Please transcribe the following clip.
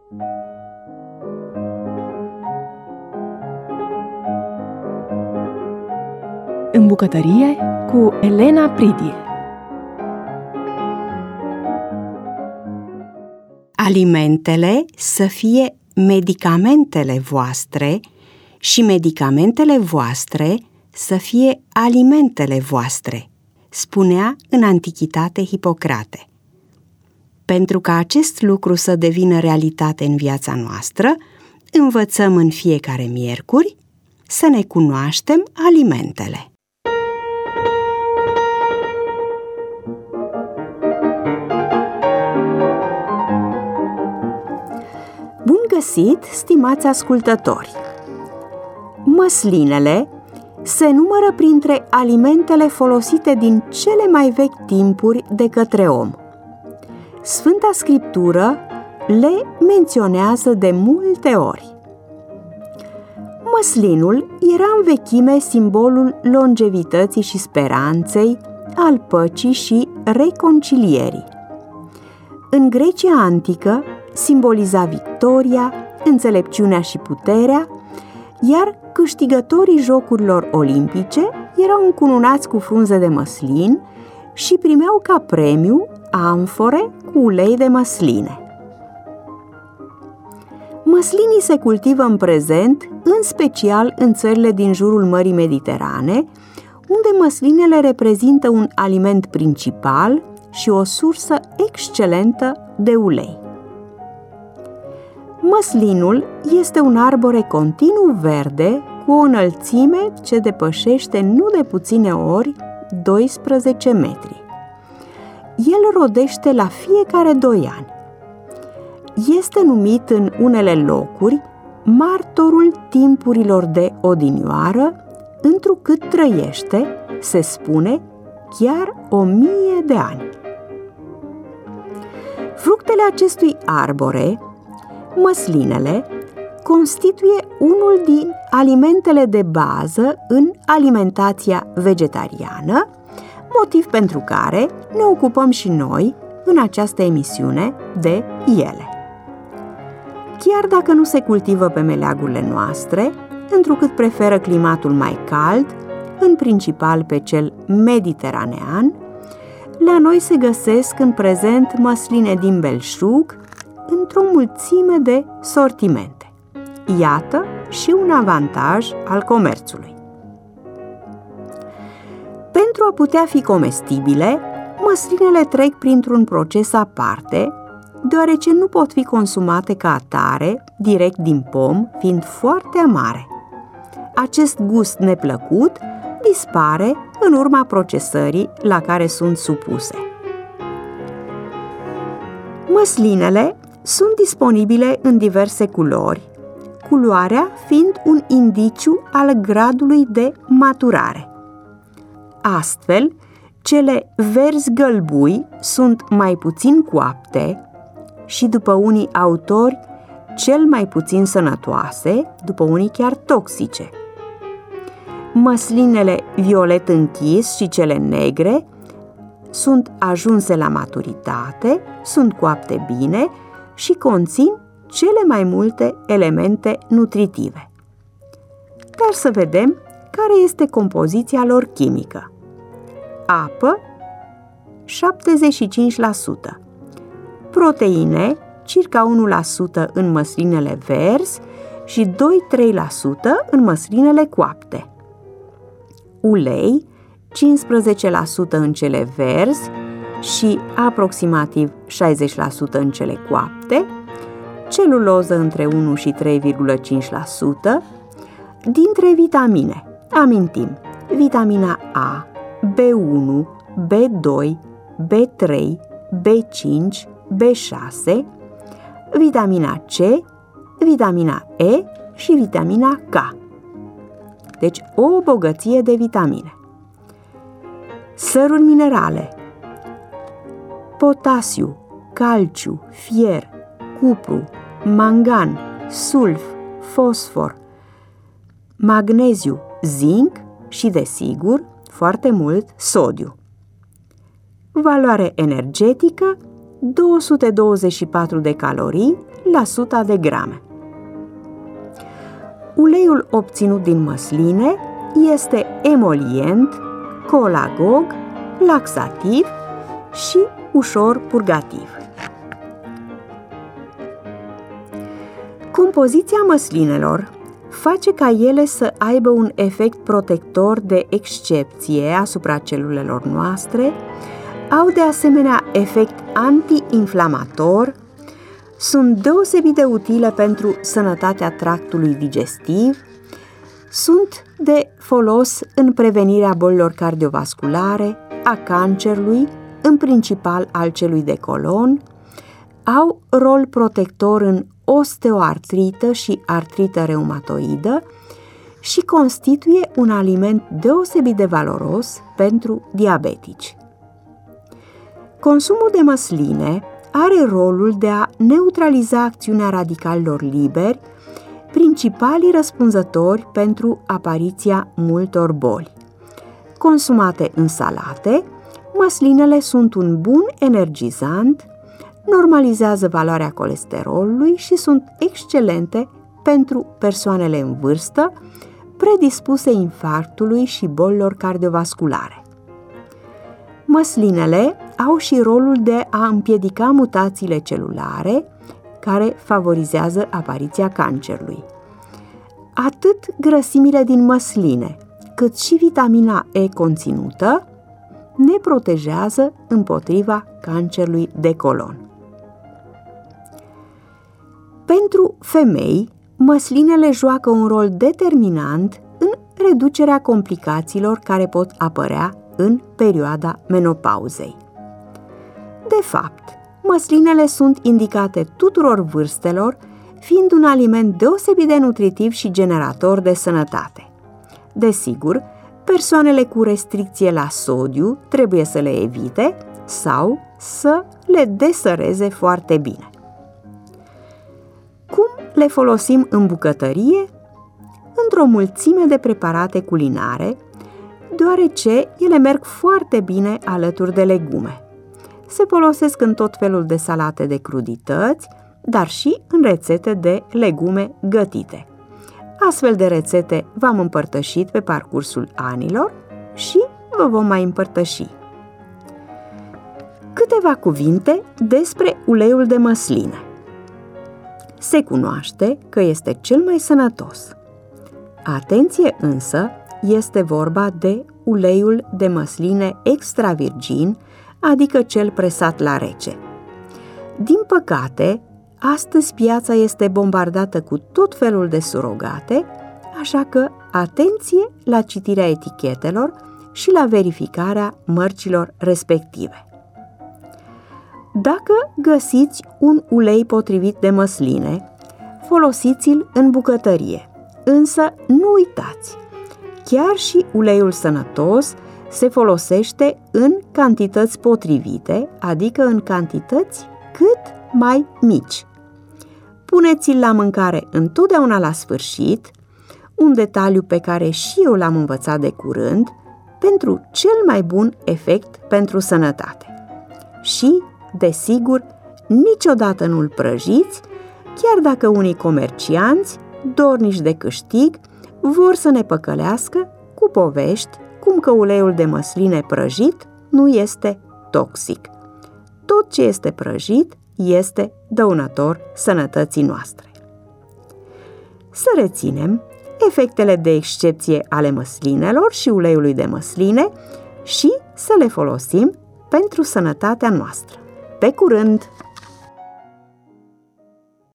În bucătărie cu Elena Pridil. Alimentele să fie medicamentele voastre și medicamentele voastre să fie alimentele voastre, spunea în antichitate Hipocrate. Pentru ca acest lucru să devină realitate în viața noastră, învățăm în fiecare miercuri să ne cunoaștem alimentele. Bun găsit, stimați ascultători! Măslinele se numără printre alimentele folosite din cele mai vechi timpuri de către om. Sfânta Scriptură le menționează de multe ori. Măslinul era în vechime simbolul longevității și speranței, al păcii și reconcilierii. În Grecia antică simboliza victoria, înțelepciunea și puterea, iar câștigătorii jocurilor olimpice erau încununați cu frunze de măslin și primeau ca premiu amfore cu ulei de măsline. Măslinii se cultivă în prezent, în special în țările din jurul Mării Mediterane, unde măslinele reprezintă un aliment principal și o sursă excelentă de ulei. Măslinul este un arbore continuu verde cu o înălțime ce depășește nu de puține ori 12 metri. El rodește la fiecare 2 ani. Este numit în unele locuri martorul timpurilor de odinioară, întrucât trăiește, se spune, chiar 1000 de ani. Fructele acestui arbore, măslinele, constituie unul din alimentele de bază în alimentația vegetariană, motiv pentru care ne ocupăm și noi în această emisiune de ele. Chiar dacă nu se cultivă pe meleagurile noastre, întrucât preferă climatul mai cald, în principal pe cel mediteranean, la noi se găsesc în prezent măsline din belșug într-o mulțime de sortimente. Iată și un avantaj al comerțului. Pentru a putea fi comestibile, măslinele trec printr-un proces aparte, deoarece nu pot fi consumate ca atare, direct din pom, fiind foarte amare. Acest gust neplăcut dispare în urma procesării la care sunt supuse. Măslinele sunt disponibile în diverse culori, culoarea fiind un indiciu al gradului de maturare. Astfel, cele verzi-gălbui sunt mai puțin coapte și, după unii autori, cel mai puțin sănătoase, după unii chiar toxice. Măslinele violet închis și cele negre sunt ajunse la maturitate, sunt coapte bine și conțin cele mai multe elemente nutritive. Dar să vedem care este compoziția lor chimică. Apă, 75%, proteine, circa 1% în măslinele verzi și 2-3% în măslinele coapte. Ulei, 15% în cele verzi și aproximativ 60% în cele coapte, celuloză între 1 și 3,5%, dintre vitamine, amintim, vitamina A, B1, B2, B3, B5, B6, vitamina C, vitamina E și vitamina K. Deci o bogăție de vitamine. Săruri minerale: potasiu, calciu, fier, cupru, mangan, sulf, fosfor, magneziu, zinc și, desigur, foarte mult sodiu. Valoare energetică: 224 de calorii la 100 de grame. Uleiul obținut din măsline este emolient, colagog, laxativ și ușor purgativ. Compoziția măslinelor face ca ele să aibă un efect protector de excepție asupra celulelor noastre, au de asemenea efect anti-inflamator, sunt deosebit de utile pentru sănătatea tractului digestiv, sunt de folos în prevenirea bolilor cardiovasculare, a cancerului, în principal al celui de colon, au rol protector în osteoartrită și artrită reumatoidă și constituie un aliment deosebit de valoros pentru diabetici. Consumul de măsline are rolul de a neutraliza acțiunea radicalilor liberi, principalii răspunzători pentru apariția multor boli. Consumate în salate, măslinele sunt un bun energizant, normalizează valoarea colesterolului și sunt excelente pentru persoanele în vârstă, predispuse infarctului și bolilor cardiovasculare. Măslinele au și rolul de a împiedica mutațiile celulare care favorizează apariția cancerului. Atât grăsimile din măsline, cât și vitamina E conținută ne protejează împotriva cancerului de colon. Pentru femei, măslinele joacă un rol determinant în reducerea complicațiilor care pot apărea în perioada menopauzei. De fapt, măslinele sunt indicate tuturor vârstelor, fiind un aliment deosebit de nutritiv și generator de sănătate. Desigur, persoanele cu restricție la sodiu trebuie să le evite sau să le desăreze foarte bine. Cum le folosim în bucătărie? Într-o mulțime de preparate culinare, deoarece ele merg foarte bine alături de legume. Se folosesc în tot felul de salate de crudități, dar și în rețete de legume gătite. Astfel de rețete v-am împărtășit pe parcursul anilor și vă vom mai împărtăși. Câteva cuvinte despre uleiul de măsline. Se cunoaște că este cel mai sănătos. Atenție însă, este vorba de uleiul de măsline extra virgin, adică cel presat la rece. Din păcate, astăzi piața este bombardată cu tot felul de surogate, așa că atenție la citirea etichetelor și la verificarea mărcilor respective. Dacă găsiți un ulei potrivit de măsline, folosiți-l în bucătărie, însă nu uitați, chiar și uleiul sănătos se folosește în cantități potrivite, adică în cantități cât mai mici. Puneți-l la mâncare întotdeauna la sfârșit, un detaliu pe care și eu l-am învățat de curând, pentru cel mai bun efect pentru sănătate. Și, desigur, niciodată nu-l prăjiți, chiar dacă unii comercianți, dornici de câștig, vor să ne păcălească cu povești cum că uleiul de măsline prăjit nu este toxic. Tot ce este prăjit este dăunător sănătății noastre. Să reținem efectele de excepție ale măslinelor și uleiului de măsline și să le folosim pentru sănătatea noastră. Pe curând!